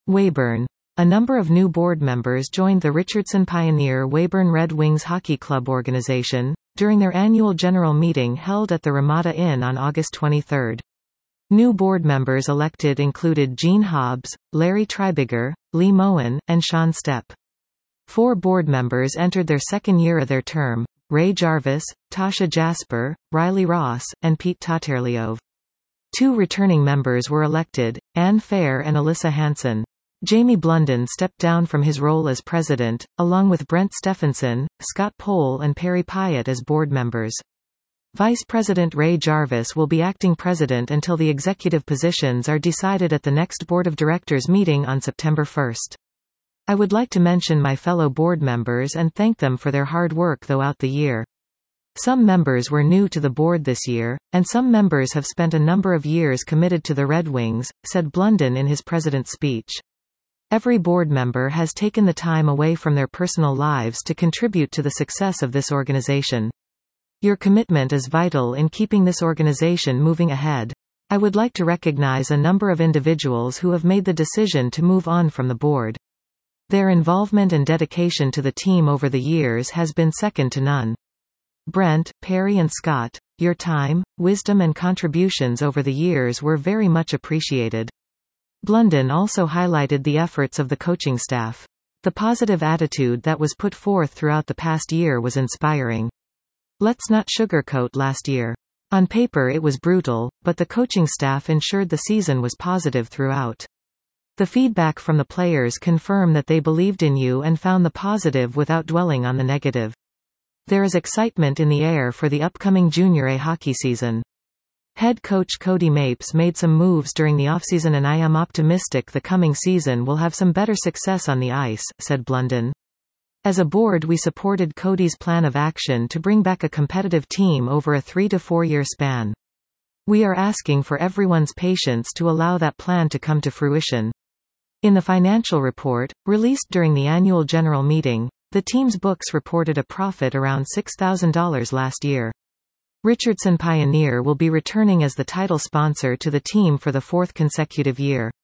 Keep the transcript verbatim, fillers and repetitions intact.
Weyburn. A number of new board members joined the Richardson Pioneer Weyburn Red Wings Hockey Club organization, during their annual general meeting held at the Ramada Inn on August twenty-third. New board members elected included Gene Hobbs, Larry Treibiger, Lee Moen, and Sean Stepp. Four board members entered their second year of their term: Ray Jarvis, Tasha Jasper, Riley Ross, and Pete Taterliov. Two returning members were elected, Anne Fair and Alyssa Hansen. Jamie Blunden stepped down from his role as president, along with Brent Stephenson, Scott Pohl and Perry Pyatt as board members. Vice President Ray Jarvis will be acting president until the executive positions are decided at the next Board of Directors meeting on September first. I would like to mention my fellow board members and thank them for their hard work throughout the year. Some members were new to the board this year, and some members have spent a number of years committed to the Red Wings, said Blunden in his president's speech. Every board member has taken the time away from their personal lives to contribute to the success of this organization. Your commitment is vital in keeping this organization moving ahead. I would like to recognize a number of individuals who have made the decision to move on from the board. Their involvement and dedication to the team over the years has been second to none. Brent, Perry and Scott, your time, wisdom and contributions over the years were very much appreciated. Blunden also highlighted the efforts of the coaching staff. The positive attitude that was put forth throughout the past year was inspiring. Let's not sugarcoat last year. On paper it was brutal, but the coaching staff ensured the season was positive throughout. The feedback from the players confirm that they believed in you and found the positive without dwelling on the negative. There is excitement in the air for the upcoming Junior A hockey season. Head coach Cody Mapes made some moves during the offseason and I am optimistic the coming season will have some better success on the ice, said Blunden. As a board we supported Cody's plan of action to bring back a competitive team over a three to four year span. We are asking for everyone's patience to allow that plan to come to fruition. In the financial report, released during the annual general meeting, the team's books reported a profit around six thousand dollars last year. Richardson Pioneer will be returning as the title sponsor to the team for the fourth consecutive year.